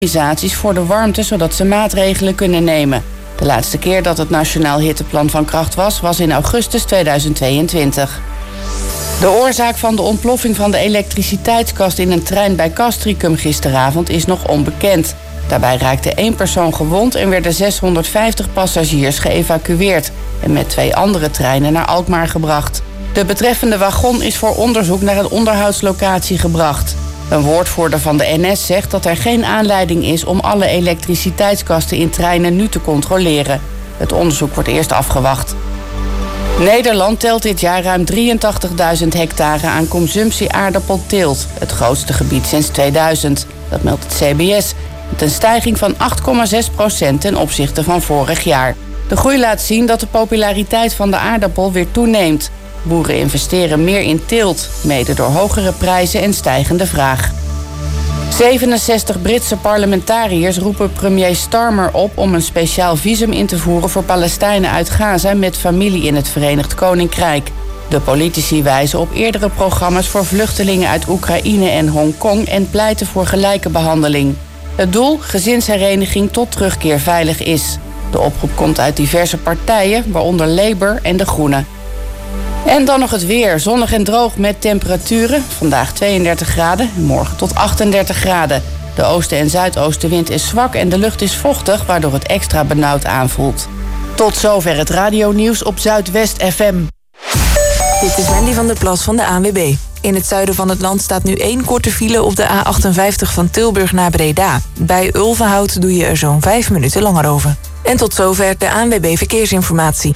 organisaties voor de warmte, zodat ze maatregelen kunnen nemen. De laatste keer dat het Nationaal Hitteplan van kracht was in augustus 2022. De oorzaak van de ontploffing van de elektriciteitskast in een trein bij Castricum gisteravond is nog onbekend. Daarbij raakte 1 persoon gewond en werden 650 passagiers geëvacueerd en met 2 andere treinen naar Alkmaar gebracht. De betreffende wagon is voor onderzoek naar een onderhoudslocatie gebracht. Een woordvoerder van de NS zegt dat er geen aanleiding is om alle elektriciteitskasten in treinen nu te controleren. Het onderzoek wordt eerst afgewacht. Nederland telt dit jaar ruim 83.000 hectare aan consumptie-aardappelteelt. Het grootste gebied sinds 2000. Dat meldt het CBS. Met een stijging van 8,6% ten opzichte van vorig jaar. De groei laat zien dat de populariteit van de aardappel weer toeneemt. Boeren investeren meer in teelt, mede door hogere prijzen en stijgende vraag. 67 Britse parlementariërs roepen premier Starmer op om een speciaal visum in te voeren voor Palestijnen uit Gaza met familie in het Verenigd Koninkrijk. De politici wijzen op eerdere programma's voor vluchtelingen uit Oekraïne en Hongkong en pleiten voor gelijke behandeling. Het doel, gezinshereniging tot terugkeer veilig is. De oproep komt uit diverse partijen, waaronder Labour en de Groenen. En dan nog het weer. Zonnig en droog met temperaturen. Vandaag 32 graden, morgen tot 38 graden. De oosten- en zuidoostenwind is zwak en de lucht is vochtig, waardoor het extra benauwd aanvoelt. Tot zover het radionieuws op Zuidwest FM. Dit is Wendy van der Plas van de ANWB. In het zuiden van het land staat nu 1 korte file op de A58 van Tilburg naar Breda. Bij Ulvenhout doe je er zo'n 5 minuten langer over. En tot zover de ANWB Verkeersinformatie.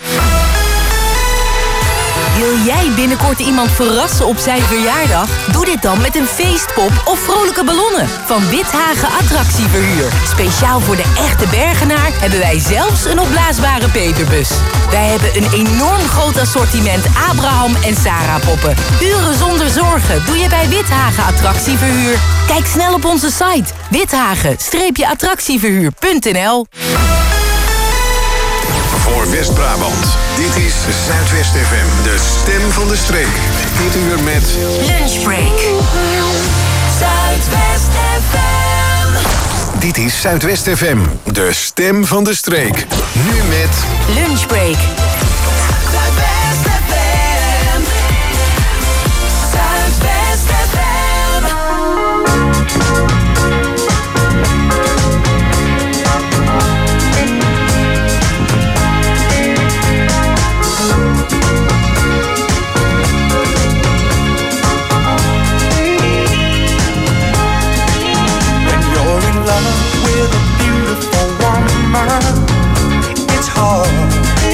Wil jij binnenkort iemand verrassen op zijn verjaardag? Doe dit dan met een feestpop of vrolijke ballonnen van Withagen Attractieverhuur. Speciaal voor de echte Bergenaar hebben wij zelfs een opblaasbare Peterbus. Wij hebben een enorm groot assortiment Abraham en Sarah poppen. Huren zonder zorgen doe je bij Withagen Attractieverhuur. Kijk snel op onze site withagen-attractieverhuur.nl. Voor West-Brabant, dit is Zuidwest FM, de stem van de streek. Dit uur met Lunchbreak. Zuidwest FM. Dit is Zuidwest FM, de stem van de streek. Nu met Lunchbreak. Zuidwest FM. Zuidwest FM. With a beautiful woman, it's hard.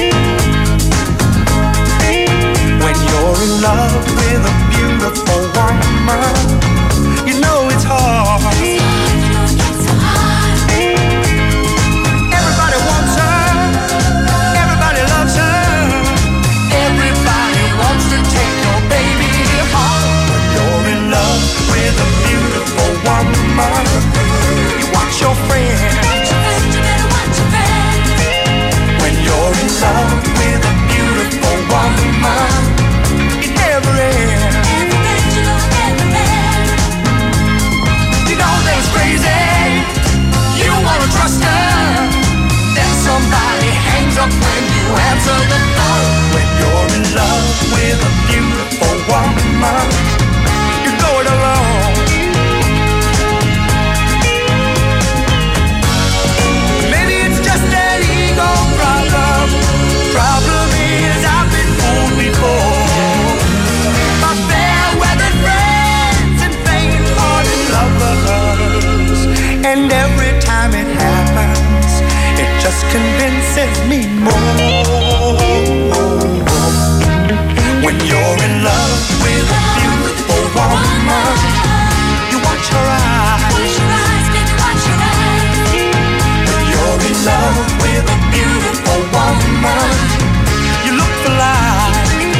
When you're in love with a beautiful woman, you know it's hard. Everybody wants her, everybody loves her, everybody wants to take your baby home. When you're in love with a beautiful woman, your friends. You better watch your friends. When you're in love with a beautiful woman, it never ends. You know that's crazy. You wanna trust her. Then somebody hangs up when you answer the phone. When you're in love with a beautiful woman, you're going alone. Problem is I've been fooled before by fair-weathered friends and faint-hearted lovers. And every time it happens, it just convinces me more. When you're in love with a beautiful woman, you watch her eyes. Baby, watch your eyes. When you're in love with a beautiful woman, you look for life.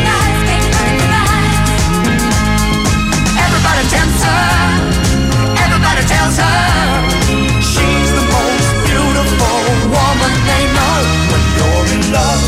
Everybody tempts her, everybody tells her she's the most beautiful woman they know. When you're in love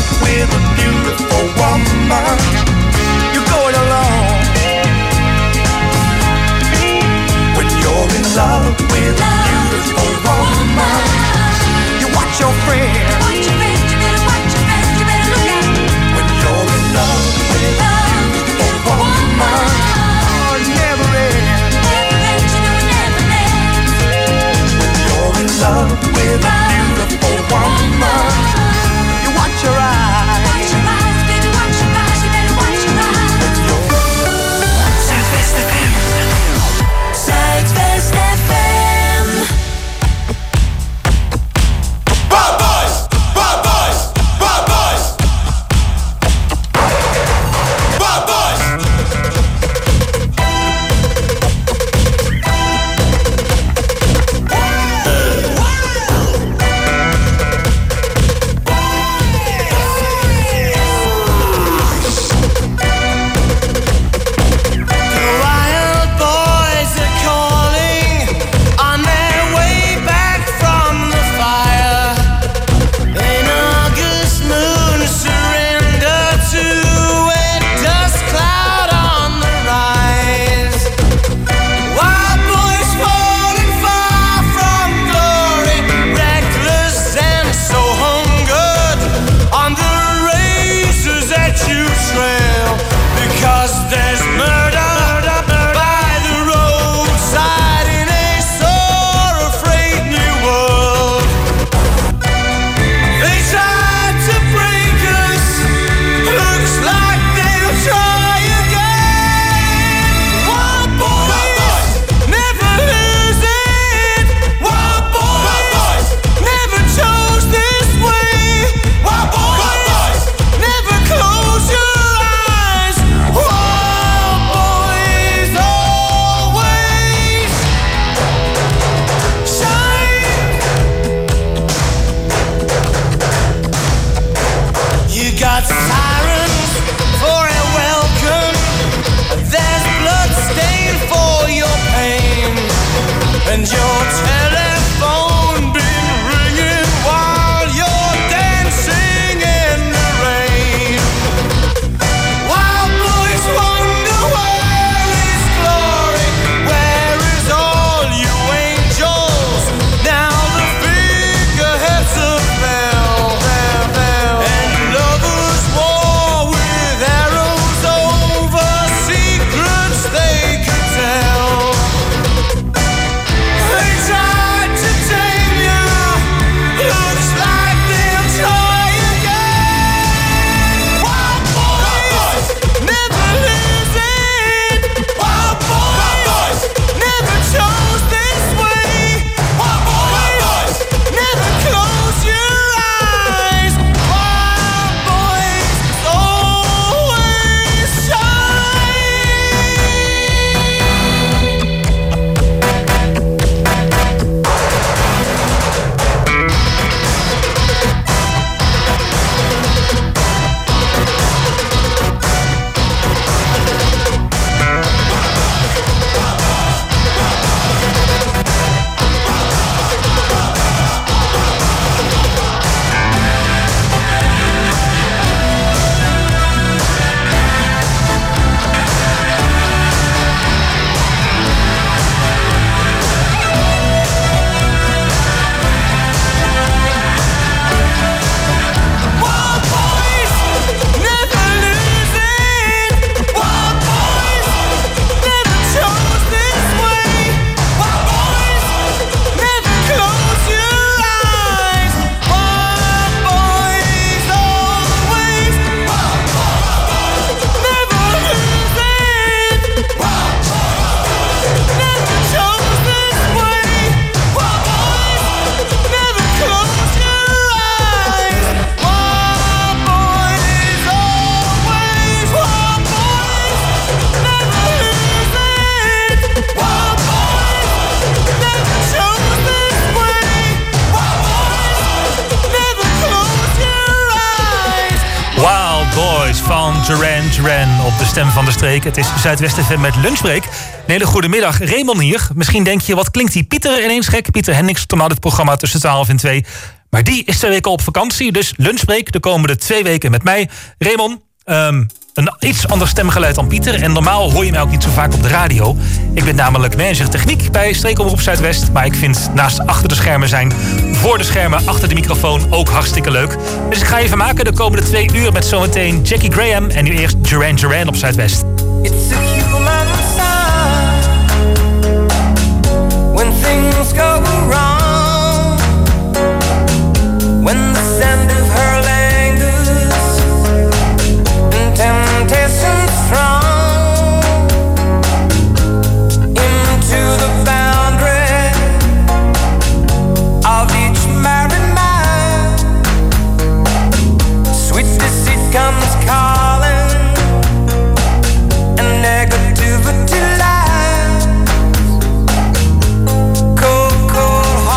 van Duran Duran op de Stem van de Streek. Het is Zuidwest FM met Lunchbreak. Een hele goede middag, Raymond hier. Misschien denk je, wat klinkt die Pieter ineens gek? Pieter Hendricks normaal dit programma tussen 12 en 2. Maar die is 2 weken op vakantie, dus Lunchbreak de komende 2 weken met mij. Raymond, een iets ander stemgeluid dan Pieter. En normaal hoor je mij ook niet zo vaak op de radio. Ik ben namelijk manager techniek bij Streekomroep Zuidwest. Maar ik vind naast achter de schermen zijn, voor de schermen, achter de microfoon ook hartstikke leuk. Dus ik ga je vermaken de komende 2 uur met zometeen Jackie Graham. En nu eerst Duran Duran op Zuidwest. It's a human sign when things go wrong, when the sound of her lingers and temptation strong into the boundary of each married man. Sweet deceit comes calling and negativity lies. Cold, cold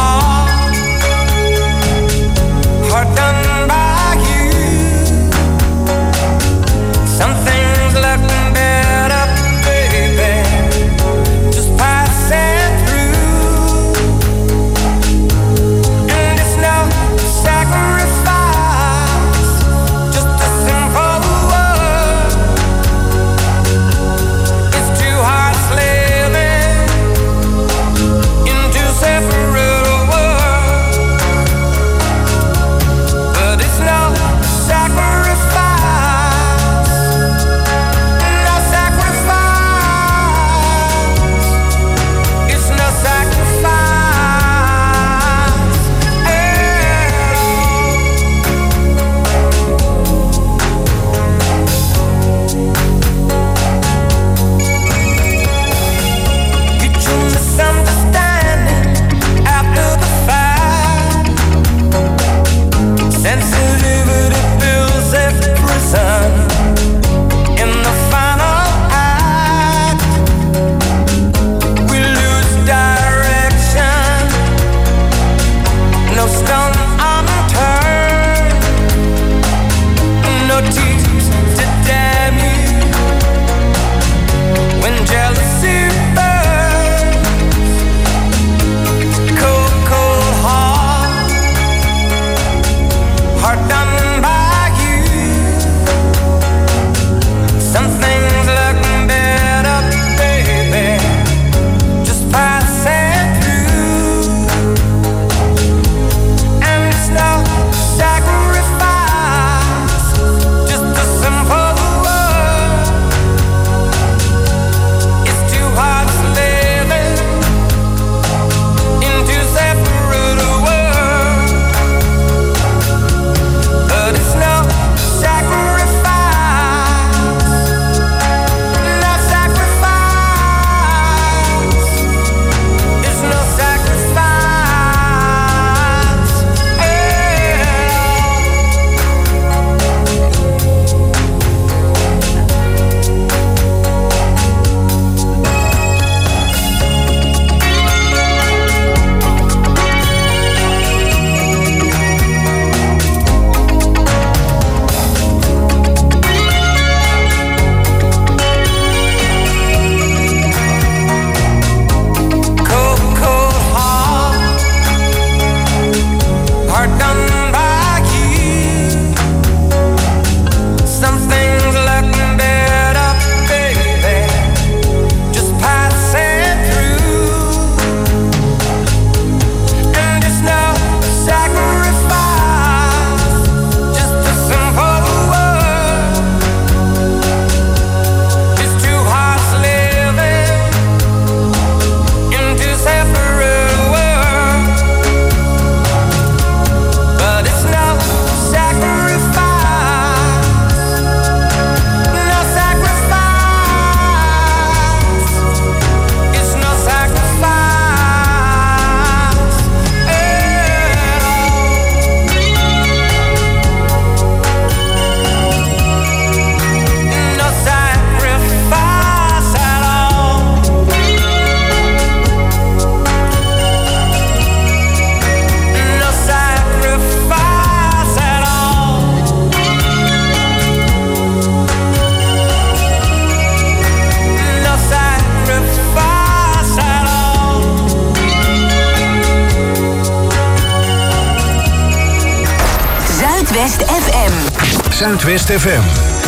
Zuidwest FM. Zuidwest FM.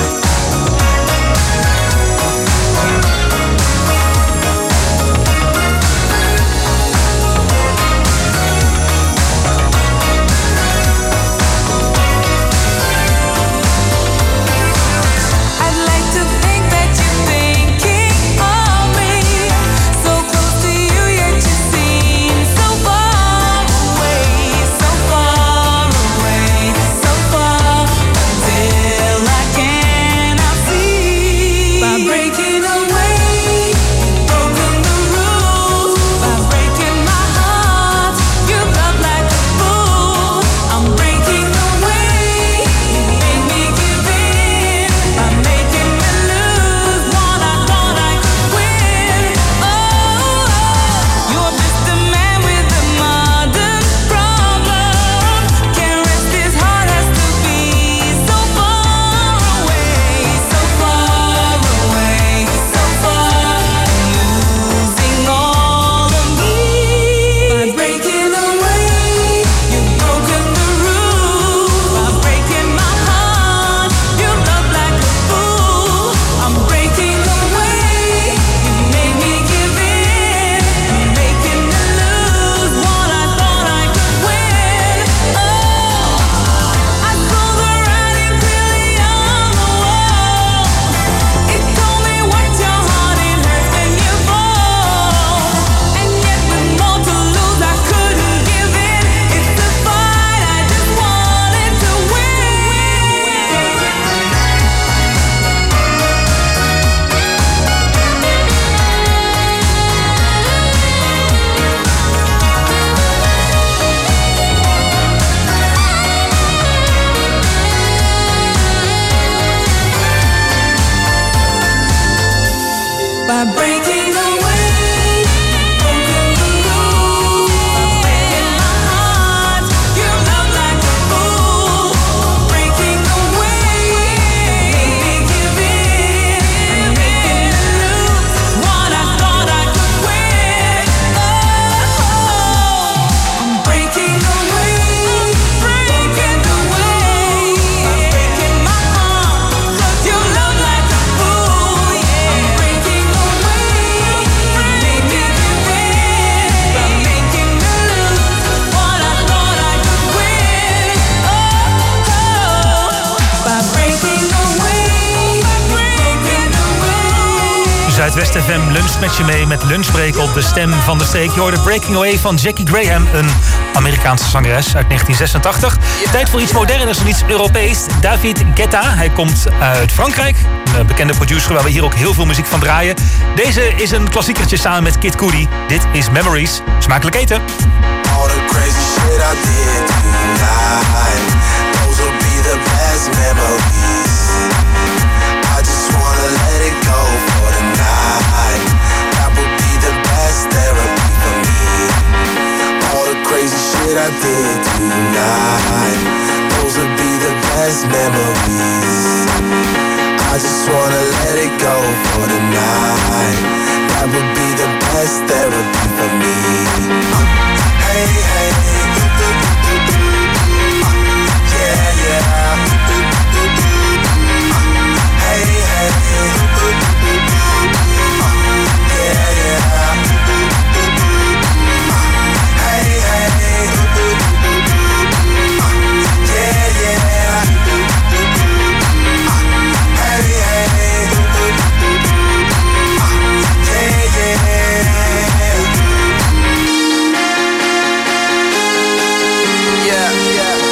Zuidwest FM luncht met je mee met Lunchbreak op de Stem van de Streek. Je hoorde Breaking Away van Jackie Graham, een Amerikaanse zangeres uit 1986. Tijd voor iets moderners en iets Europees. David Guetta, hij komt uit Frankrijk. Een bekende producer waar we hier ook heel veel muziek van draaien. Deze is een klassiekertje samen met Kid Cudi. Dit is Memories. Smakelijk eten. All the crazy shit I did tonight, those will be the best memories. I just wanna let it go for the night. That would be the best therapy for me. All the crazy shit I did tonight, those will be the best memories. I just wanna let it go for the night. That would be the best therapy for me. Hey, hey, yeah, yeah. Hey, hey, yeah, yeah. Hey, hey, yeah, yeah. Hey, hey, yeah, yeah.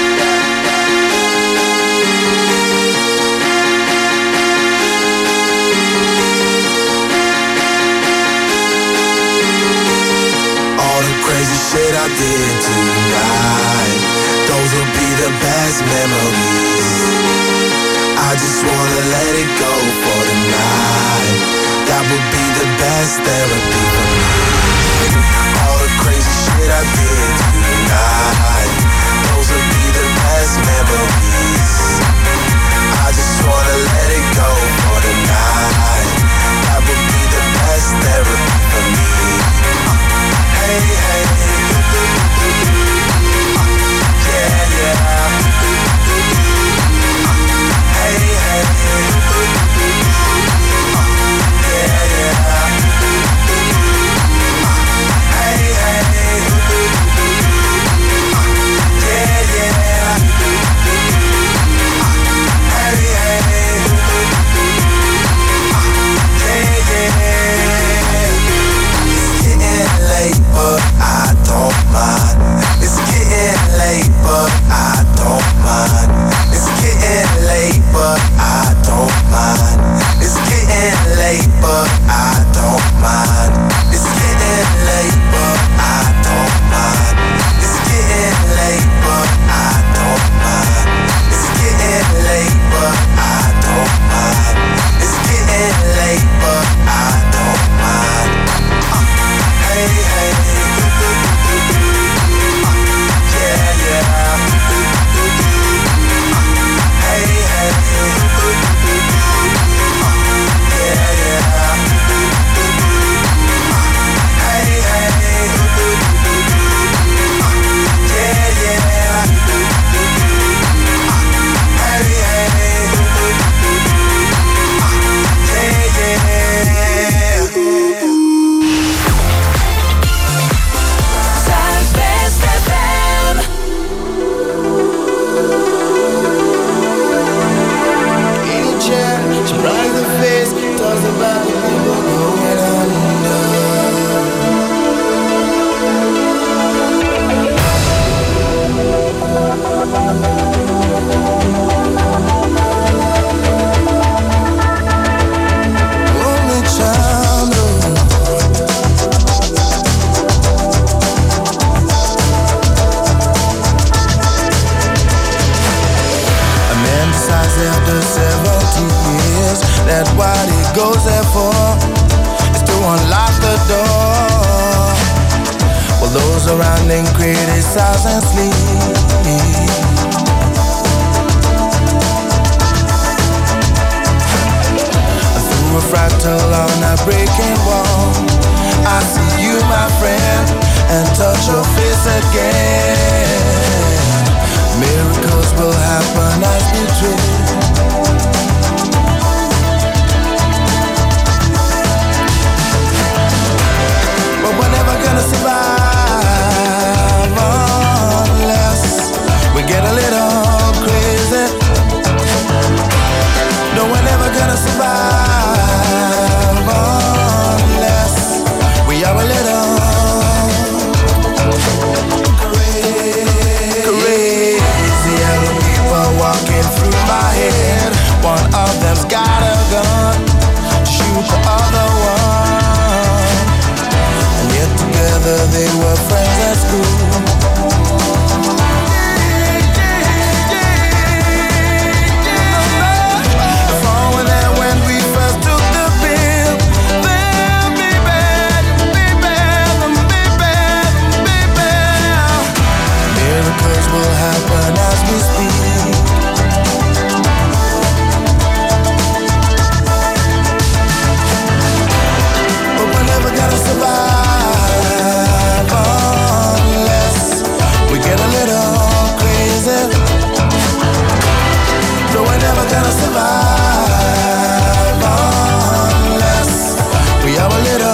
Shit I did tonight, those will be the best memories. I just wanna let it go for the night. That would be the best therapy for me. All the crazy shit I did tonight, those will be the best memories. I just wanna let it go for the night. That would be the best therapy for me. Hey, hey, yeah, yeah. and criticize and sleep. Through a fractal on a breaking wall, I see you, my friend, and touch your face again. Miracles will happen as we dream. But we're never gonna survive unless we get a little crazy. No, we're never gonna survive unless we are a little crazy. Yellow people walking through my head. One of them's got a gun to shoot the other one. And yet together they were friends at school. Will happen as we speak. But we're never gonna survive unless we get a little crazy. No, we're never gonna survive unless we are a little.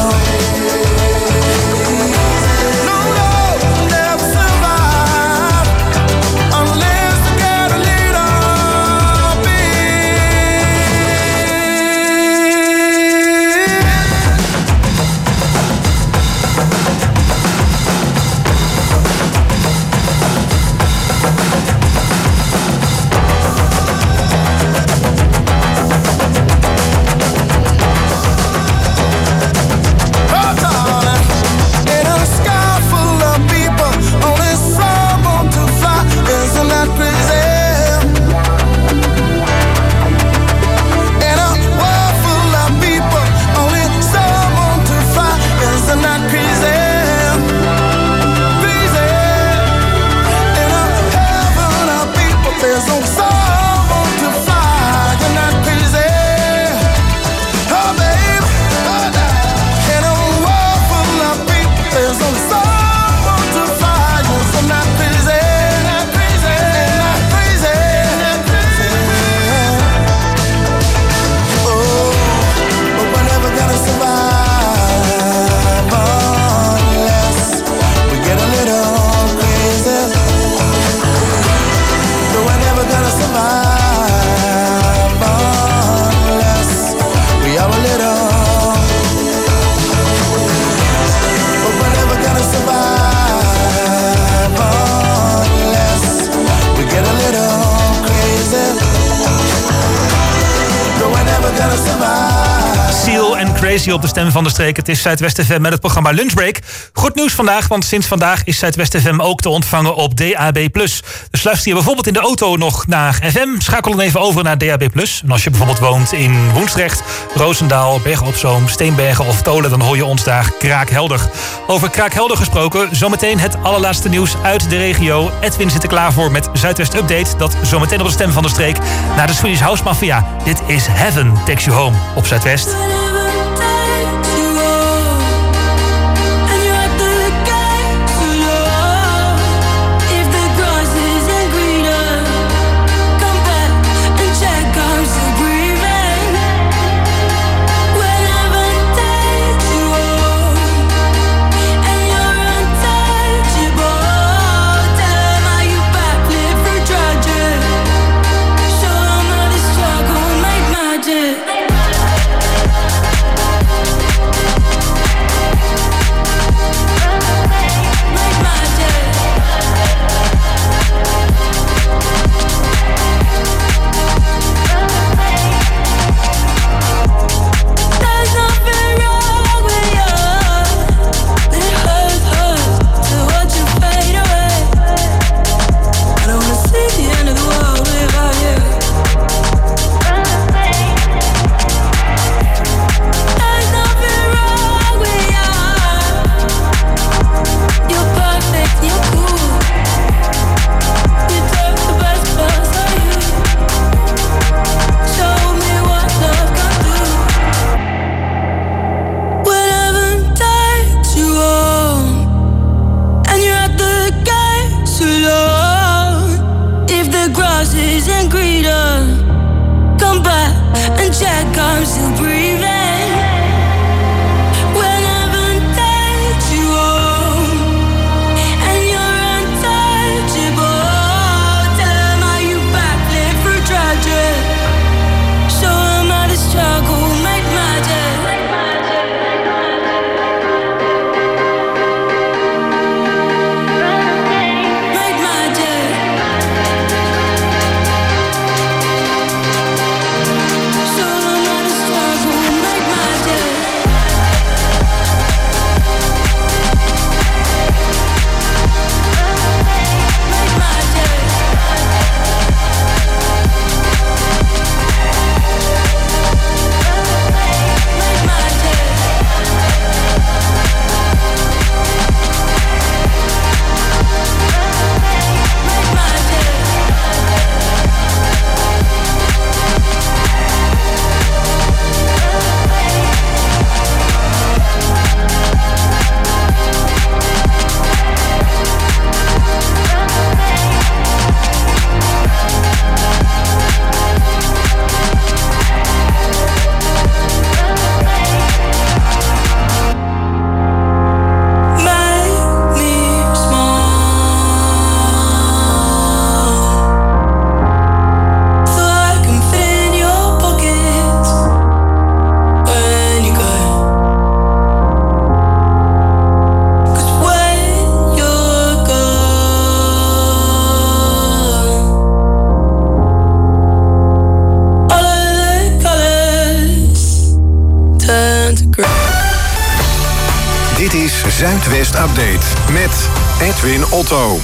Op de Stem van de Streek. Het is Zuidwest FM met het programma Lunchbreak. Goed nieuws vandaag, want sinds vandaag is Zuidwest FM ook te ontvangen op DAB+. Dus luister je bijvoorbeeld in de auto nog naar FM, schakel dan even over naar DAB+. En als je bijvoorbeeld woont in Woensdrecht, Roosendaal, Bergen op Zoom, Steenbergen of Tolen, dan hoor je ons daar kraakhelder. Over kraakhelder gesproken, zometeen het allerlaatste nieuws uit de regio. Edwin zit er klaar voor met Zuidwest Update. Dat zometeen op de Stem van de Streek naar de Swedish House Mafia. Dit is Heaven Takes You Home op Zuidwest. Magic. I'm still breathing. When I haven't touched you all, and you're untouchable. Tell 'em how you backlit through tragic. Show 'em how the struggle make magic. Make magic. Show 'em how the struggle make magic. Make magic. Make magic. Make magic. Make me small, so I can fit in your pockets when you go. 'Cause when you're gone, all of the colors turn to grey. Dit is Zuidwest Update met Edwin Otto.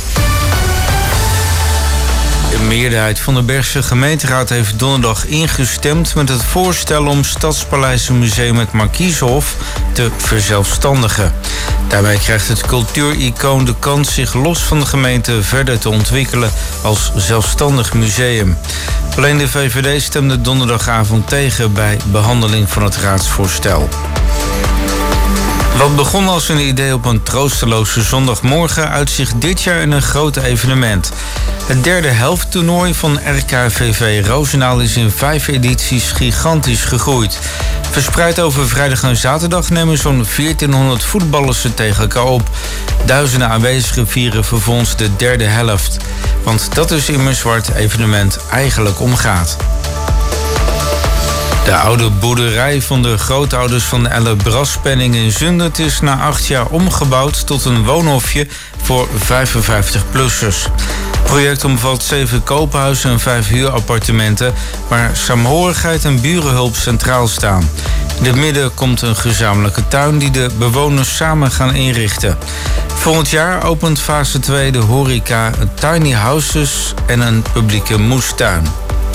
De meerderheid van de Bergse gemeenteraad heeft donderdag ingestemd met het voorstel om Stadspaleis-museum het Markieshof te verzelfstandigen. Daarbij krijgt het cultuuricoon de kans zich los van de gemeente verder te ontwikkelen als zelfstandig museum. Alleen de VVD stemde donderdagavond tegen bij behandeling van het raadsvoorstel. Wat begon als een idee op een troosteloze zondagmorgen uitzicht dit jaar in een groot evenement. Het derde helfttoernooi van RKVV Roosendaal is in 5 edities gigantisch gegroeid. Verspreid over vrijdag en zaterdag nemen zo'n 1400 voetballers het tegen elkaar op. Duizenden aanwezigen vieren vervolgens de derde helft. Want dat is immers waar het evenement eigenlijk om gaat. De oude boerderij van de grootouders van Elle Braspenning in Zundert is na 8 jaar omgebouwd tot een woonhofje voor 55-plussers. Het project omvat 7 koophuizen en 5 huurappartementen waar saamhorigheid en burenhulp centraal staan. In het midden komt een gezamenlijke tuin die de bewoners samen gaan inrichten. Volgend jaar opent fase 2 de horeca, tiny houses en een publieke moestuin.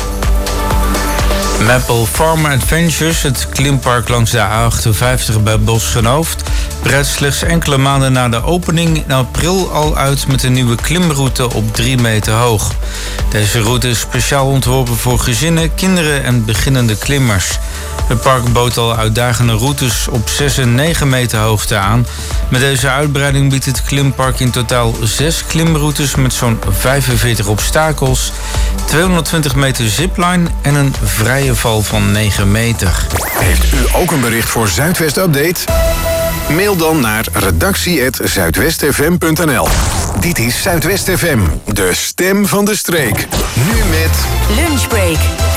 Maple Farm Adventures, het klimpark langs de A58 bij Boschgenhoofd, breidt slechts enkele maanden na de opening in april al uit met een nieuwe klimroute op 3 meter hoog. Deze route is speciaal ontworpen voor gezinnen, kinderen en beginnende klimmers. Het park bood al uitdagende routes op 6 en 9 meter hoogte aan. Met deze uitbreiding biedt het klimpark in totaal 6 klimroutes met zo'n 45 obstakels, 220 meter zipline en een vrije val van 9 meter. Heeft u ook een bericht voor Zuidwest Update? Mail dan naar redactie@zuidwestfm.nl. Dit is Zuidwest FM, de stem van de streek. Nu met Lunchbreak.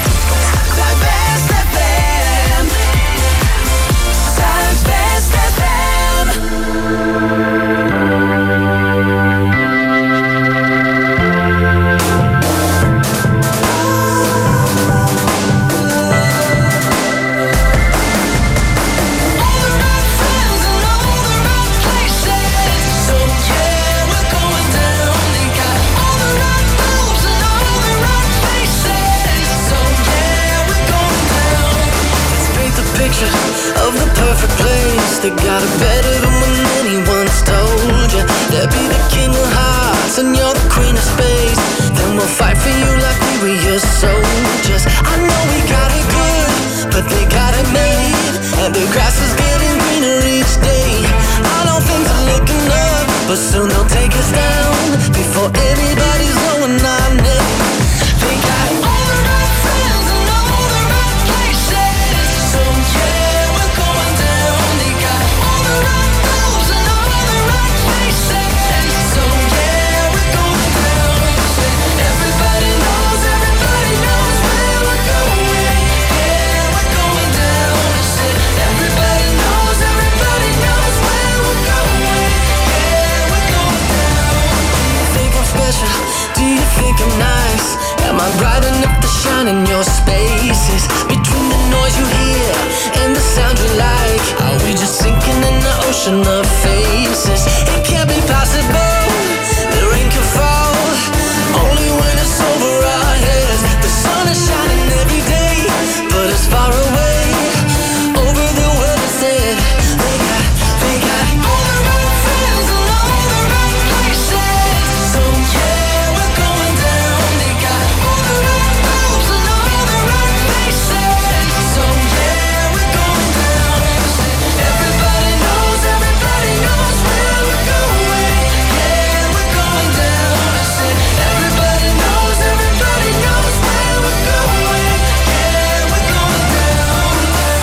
Of the perfect place, they got it better than when anyone's told you. They'll be the king of hearts and you're the queen of space. Then we'll fight for you like we were your soldiers. I know we got it good, but they got it made. And the grass is getting greener each day. I know things are looking up, but soon they'll take us down before anybody's going on it. They got all the right friends and all the right places. pleasure? Do you think I'm nice? Am I bright enough to shine in your spaces? Between the noise you hear and the sound you like, are we just sinking in the ocean of faces? It can't be possible, the rain can fall only when it's over our heads. The sun is shining every day, but it's far away. Over the world instead, they got all the right friends and all the right places. So yeah, we're going down. They got all the right moves and all the right faces. So yeah, we're going down. Everybody knows where we're going. Yeah, we're going down. I said everybody knows where we're going. Yeah, we're going down.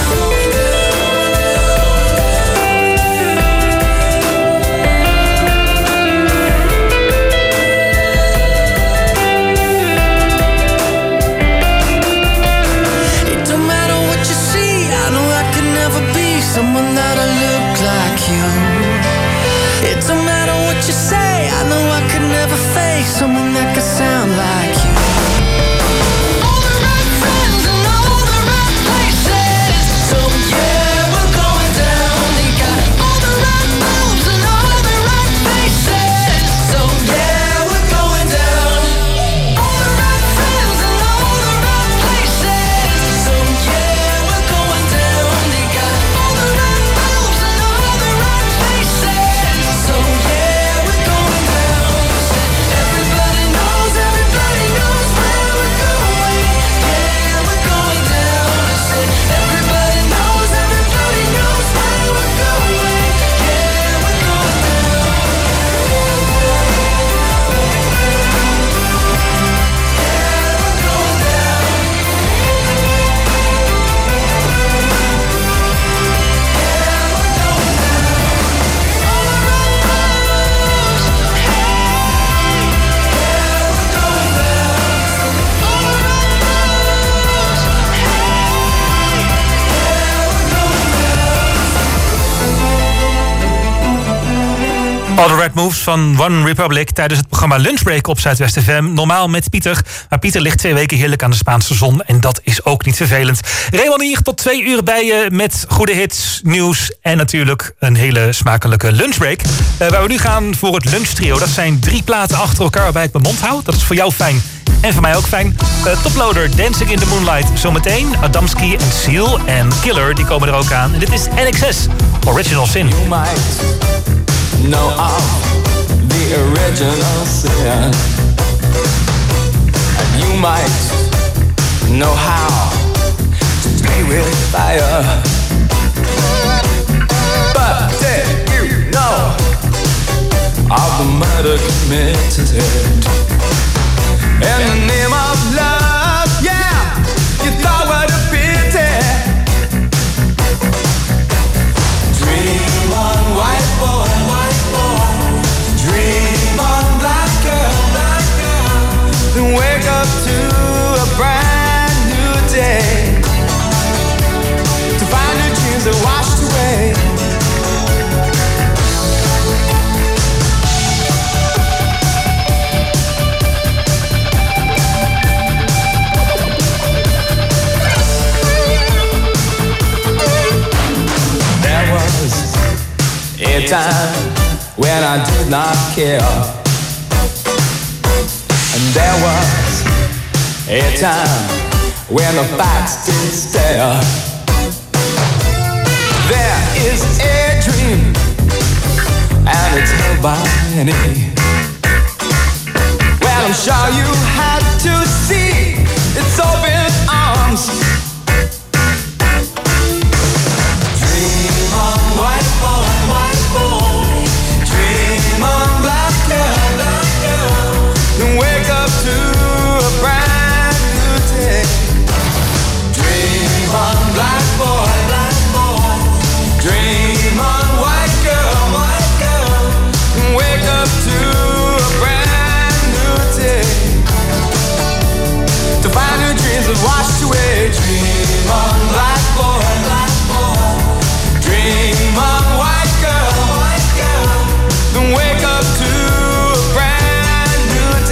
It don't matter what you see, I know I could never be someone that'll look like you. It don't matter what you say, I know I could never face someone that could sound like you. All the right friends and all the right places. So yeah, we're going down. They got all the right moves and all the right faces. So yeah, we're going down. All the right friends and all the right places. So yeah, we're going down. They got all the right moves and all the right faces. So yeah, we're going down. Everybody knows where we're going. Yeah, we're going down. I said everybody knows where we're going. Yeah, we're going All the Right Moves van One Republic tijdens het programma Lunchbreak op Zuidwest FM. Normaal met Pieter. Maar Pieter ligt 2 weken heerlijk aan de Spaanse zon. En dat is ook niet vervelend. Raymond hier tot 2 uur bij je met goede hits, nieuws en natuurlijk een hele smakelijke lunchbreak. Waar we nu gaan voor het lunchtrio. Dat zijn 3 platen achter elkaar waarbij ik mijn mond hou. Dat is voor jou fijn. En voor mij ook fijn. Toploader, Dancing in the Moonlight. Zometeen Adamski en Seal en Killer, die komen er ook aan. En dit is NXS, Original Sin. You might know of the original sin, and you might know how to play with fire. But did you know of the murder committed in the name of love? Yeah, you thought what a pity. Dream on, white boy, white boy. Dream on, black girl, then wake up to a brand new day, to find your dreams are washed away. There was a time when I did not care, and there was a time when the facts did stare. There is a dream, and it's held by many. Well, I'm sure you had to see its open arms. Dream on, white boy, white boy. Dream on, black girl, then wake up to a brand new day. Dream on, black boy, black boy. Dream on, white girl, then wake up to a brand new day, to find your dreams have washed away. Dream on, black boy, black boy. Dream on, white girl, then wake up to a brand new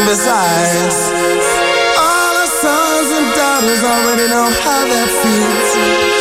besides, all our sons and daughters already know how that feels.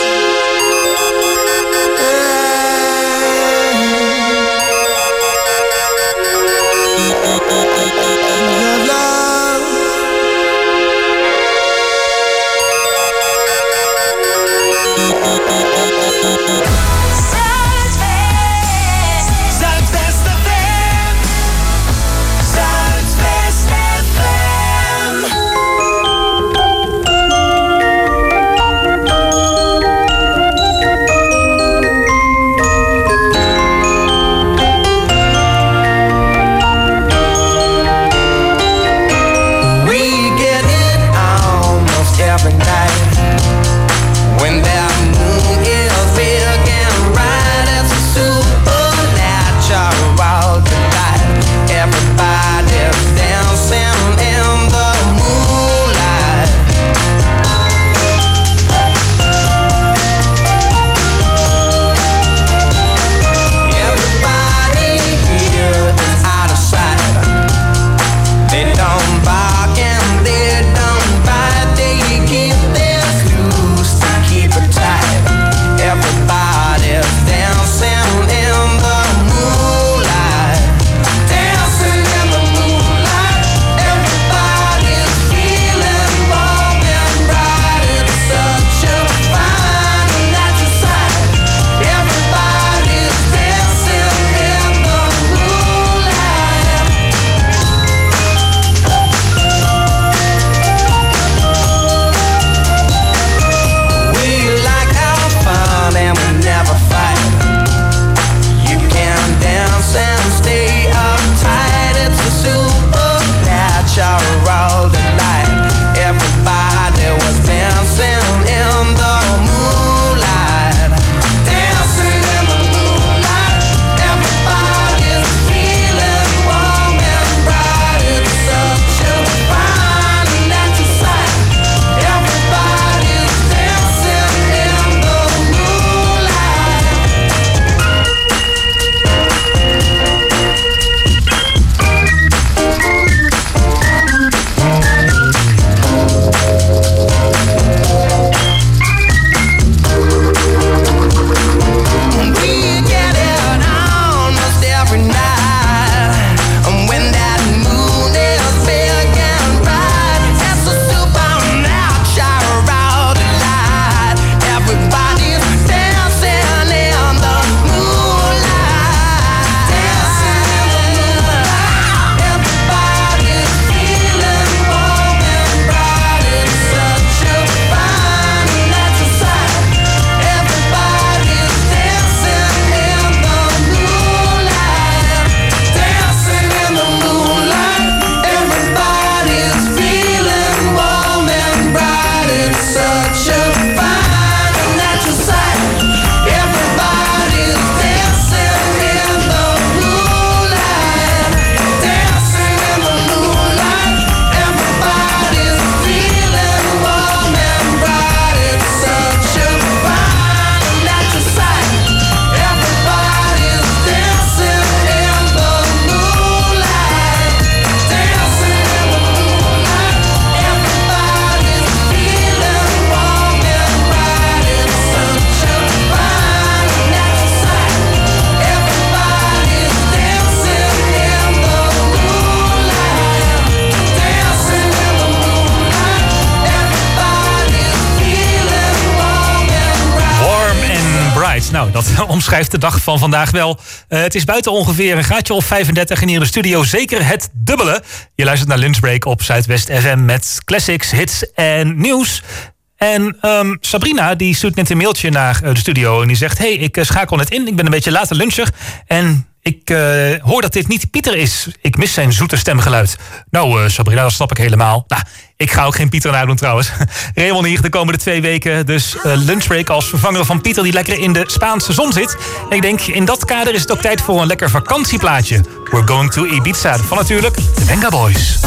Nou, dat omschrijft de dag van vandaag wel. Het is buiten ongeveer een graadje of 35 en hier in de studio zeker het dubbele. Je luistert naar Lunchbreak op Zuidwest FM met classics, hits en nieuws. En Sabrina die stuurt net een mailtje naar de studio en die zegt: hey, ik schakel net in, ik ben een beetje later luncher en ik hoor dat dit niet Pieter is. Ik mis zijn zoete stemgeluid. Nou, Sabrina, dat snap ik helemaal. Nou, ik ga ook geen Pieter nadoen trouwens. Raymond hier de komende 2 weken. Dus Lunchbreak als vervanger van Pieter die lekker in de Spaanse zon zit. En ik denk, in dat kader is het ook tijd voor een lekker vakantieplaatje. We're going to Ibiza. Van natuurlijk de Venga Boys.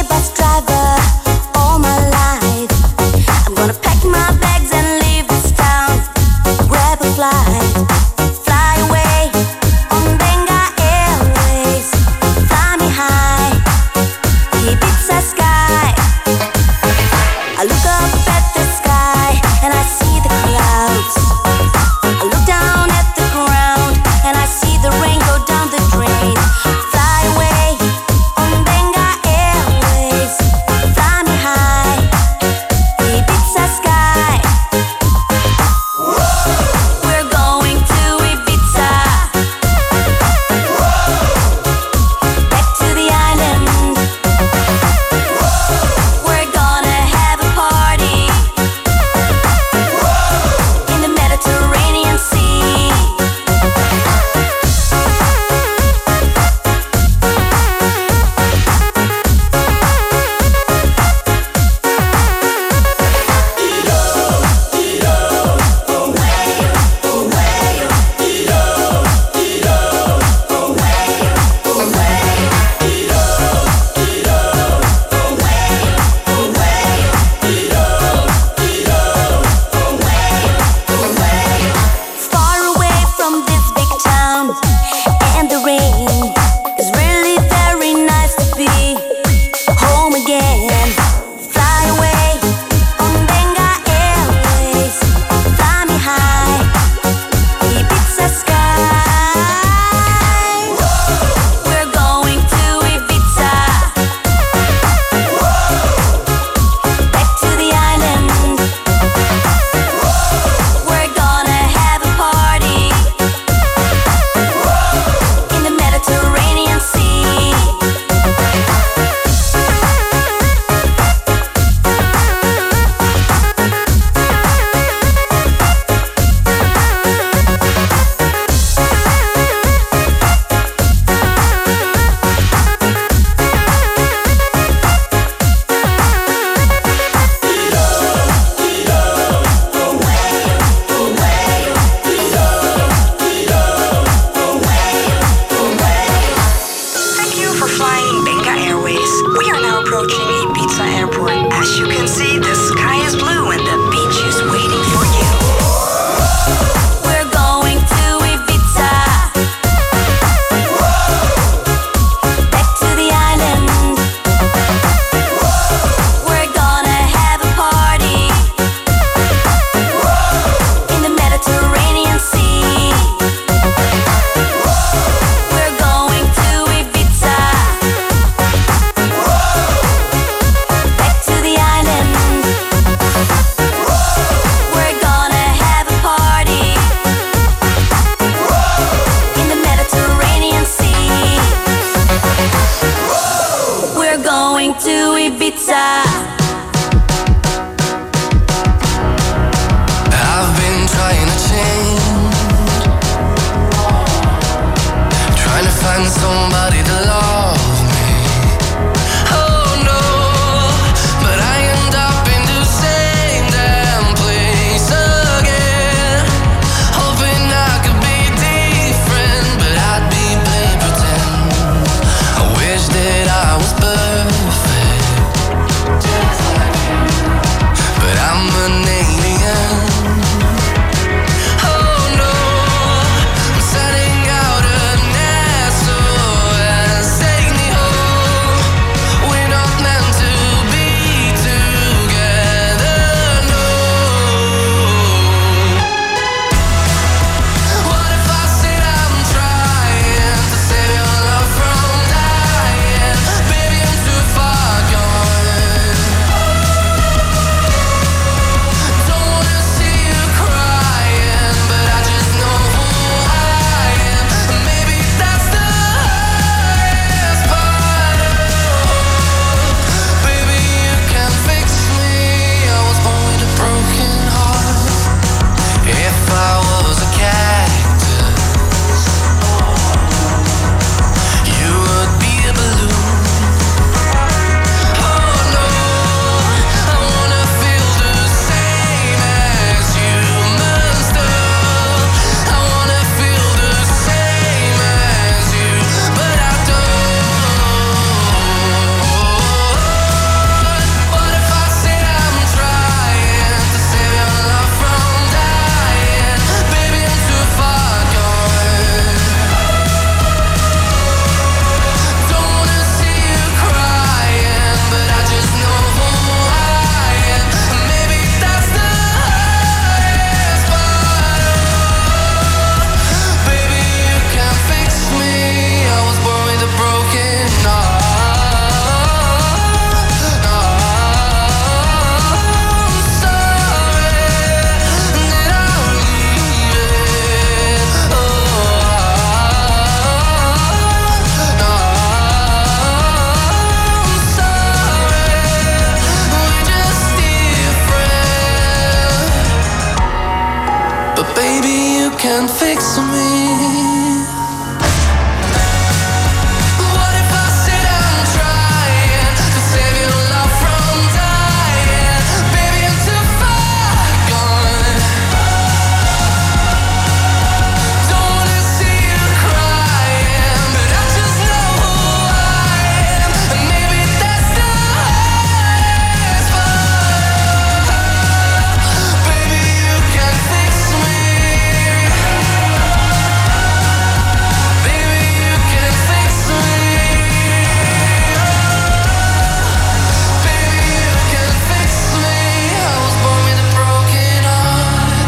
All my life, I'm gonna pack my bags and leave this town. taking Benga Airways. We are now approaching Ibiza Airport. As you can see, the sky is blue and the beach is waiting for you. We're going to Ibiza. Back to the island. We're gonna have a party in the Mediterranean Sea. We're going to Ibiza. Back to the island. We're gonna have a party in the Mediterranean Sea. We're going to Ibiza. I've been trying to change, trying to find somebody to love me. Oh no, but I end up in the same damn place again. Hoping I could be different, but I'd be playing pretend. I wish that I was perfect, but I'm an alien. Oh no, I'm setting out an SOS. Take me home. We're not meant to be together, no. What if I said I'm trying to save your love from dying? Baby, I'm too far gone. Don't wanna see you crying, but I just know who I am. Maybe that's the hardest part. Baby, you can fix me. I was born with a broken heart. If I was a cactus, you would be a balloon. Oh no, I wanna feel the same as humans do. I wanna feel the same as you, but I don't. What if I said I'm trying to save your love from dying? Baby, I'm too far gone. Don't wanna see you crying, but I just know who I am. Maybe that's the hardest part. Baby, you can fix me. I was born with a broken heart. I'm sorry that I'll leave it. I'm sorry, we're just different. But baby, you can fix me. What if I said I'm trying to save your love from dying? Baby, I'm too far gone. Don't wanna see you crying, but I just know who I am. And maybe that's the hardest part. Baby, you can fix me. Baby, you can fix me. Baby, you can fix me. I was born with a broken heart.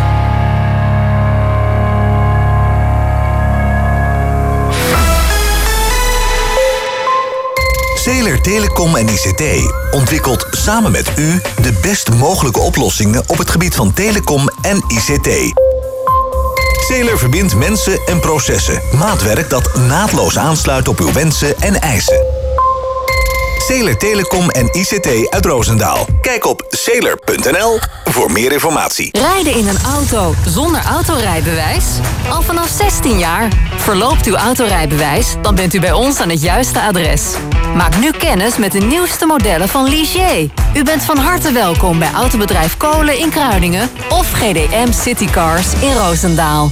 Zeeler Telecom en ICT ontwikkelt samen met u de best mogelijke oplossingen op het gebied van telecom en ICT. Zeeler verbindt mensen en processen. Maatwerk dat naadloos aansluit op uw wensen en eisen. Zeeler Telecom en ICT uit Roosendaal. Kijk op zeeler.nl voor meer informatie. Rijden in een auto zonder autorijbewijs? Al vanaf 16 jaar. Verloopt uw autorijbewijs, dan bent u bij ons aan het juiste adres. Maak nu kennis met de nieuwste modellen van Ligier. U bent van harte welkom bij Autobedrijf Kolen in Kruiningen of GDM Citycars in Roosendaal.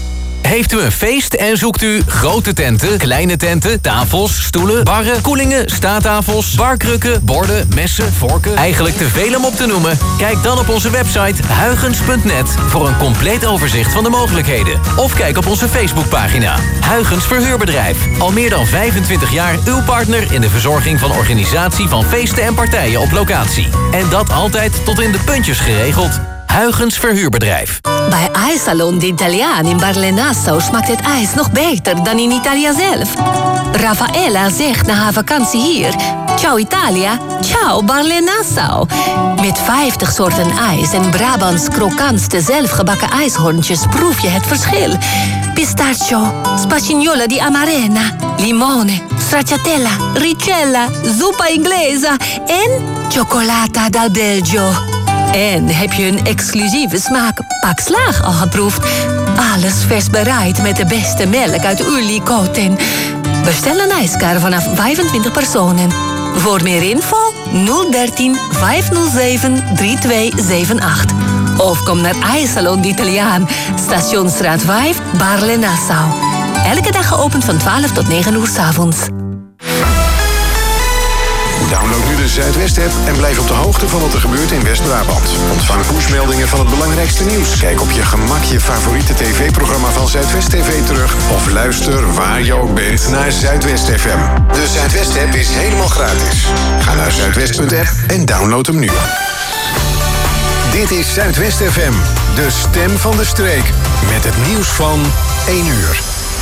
Heeft u een feest en zoekt u grote tenten, kleine tenten, tafels, stoelen, barren, koelingen, staattafels, barkrukken, borden, messen, vorken, eigenlijk te veel om op te noemen? Kijk dan op onze website huygens.net voor een compleet overzicht van de mogelijkheden. Of kijk op onze Facebookpagina. Huygens Verhuurbedrijf. Al meer dan 25 jaar uw partner in de verzorging van organisatie van feesten en partijen op locatie. En dat altijd tot in de puntjes geregeld. Huygens Verhuurbedrijf. Bij IJssalon de Italiaan in Barle-Nassau smaakt het ijs nog beter dan in Italië zelf. Raffaella zegt na haar vakantie hier: ciao Italia, ciao Barle-Nassau. Met 50 soorten ijs en Brabants krokantste zelfgebakken ijshoorntjes proef je het verschil. Pistachio, spagnola di amarena, limone, stracciatella, ricella, zuppa inglesa en cioccolata dal Belgio. En heb je een exclusieve smaak Pak Slaag al geproefd? Alles vers bereid met de beste melk uit Ulikoten. Bestel een ijskar vanaf 25 personen. Voor meer info 013 507 3278. Of kom naar IJssalon de Italiaan, Stationsstraat 5, Barle-Nassau. Elke dag geopend van 12 tot 9 uur 's avonds. Download nu de Zuidwest-app en blijf op de hoogte van wat er gebeurt in West-Brabant. Ontvang pushmeldingen van het belangrijkste nieuws. Kijk op je gemak je favoriete tv-programma van Zuidwest TV terug. Of luister waar je ook bent naar Zuidwest FM. De Zuidwest-app is helemaal gratis. Ga naar zuidwest.app en download hem nu. Dit is Zuidwest FM, de stem van de streek. Met het nieuws van 1 uur.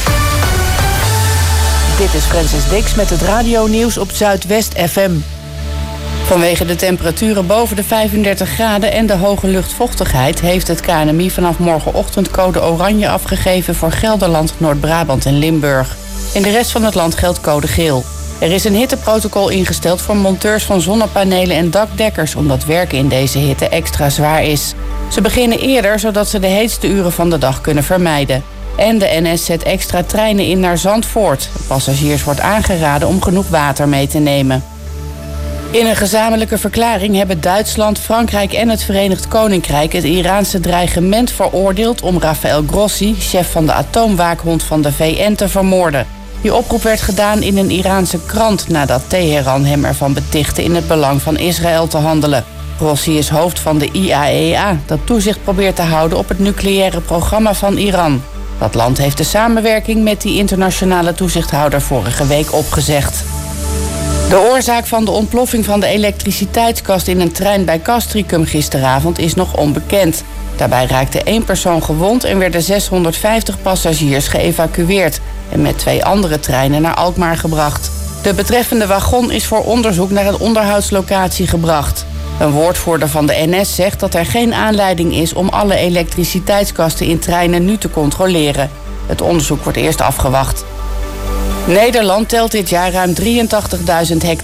Dit is Francis Dix met het radionieuws op Zuidwest FM. Vanwege de temperaturen boven de 35 graden en de hoge luchtvochtigheid heeft het KNMI vanaf morgenochtend code oranje afgegeven voor Gelderland, Noord-Brabant en Limburg. In de rest van het land geldt code geel. Er is een hitteprotocol ingesteld voor monteurs van zonnepanelen en dakdekkers, omdat werken in deze hitte extra zwaar is. Ze beginnen eerder, zodat ze de heetste uren van de dag kunnen vermijden. En de NS zet extra treinen in naar Zandvoort. Passagiers wordt aangeraden om genoeg water mee te nemen. In een gezamenlijke verklaring hebben Duitsland, Frankrijk en het Verenigd Koninkrijk het Iraanse dreigement veroordeeld om Rafael Grossi, chef van de atoomwaakhond van de VN, te vermoorden. Die oproep werd gedaan in een Iraanse krant nadat Teheran hem ervan betichtte in het belang van Israël te handelen. Grossi is hoofd van de IAEA, dat toezicht probeert te houden op het nucleaire programma van Iran. Dat land heeft de samenwerking met die internationale toezichthouder vorige week opgezegd. De oorzaak van de ontploffing van de elektriciteitskast in een trein bij Castricum gisteravond is nog onbekend. Daarbij raakte 1 persoon gewond en werden 650 passagiers geëvacueerd en met 2 andere treinen naar Alkmaar gebracht. De betreffende wagon is voor onderzoek naar een onderhoudslocatie gebracht. Een woordvoerder van de NS zegt dat er geen aanleiding is om alle elektriciteitskasten in treinen nu te controleren. Het onderzoek wordt eerst afgewacht. Nederland telt dit jaar ruim 83.000 hectare